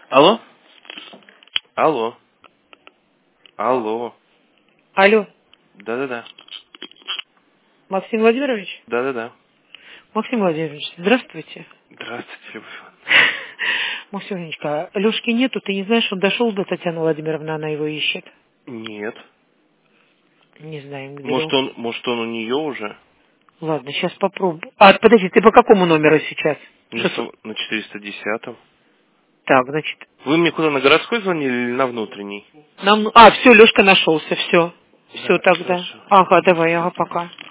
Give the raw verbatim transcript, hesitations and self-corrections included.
Алло? Алло. Алло. Алло. Да-да-да. Максим Владимирович? Да-да-да. Максим Владимирович, здравствуйте. Здравствуйте, Любовь. Максим Владимирович, Лёшки нету, ты не знаешь, он дошел до Татьяны Владимировны, она его ищет. Нет. Не знаем, где Может, он. он, может, он у нее уже? Ладно, сейчас попробую. А, подожди, ты по какому номеру сейчас? На, Шесть- св- на четыреста десятом. Так, значит, Вы мне куда, на городской звонили или на внутренний? нам... А, все, Лёшка нашелся, все. Все Да, тогда. хорошо. Ага, давай, ага, пока.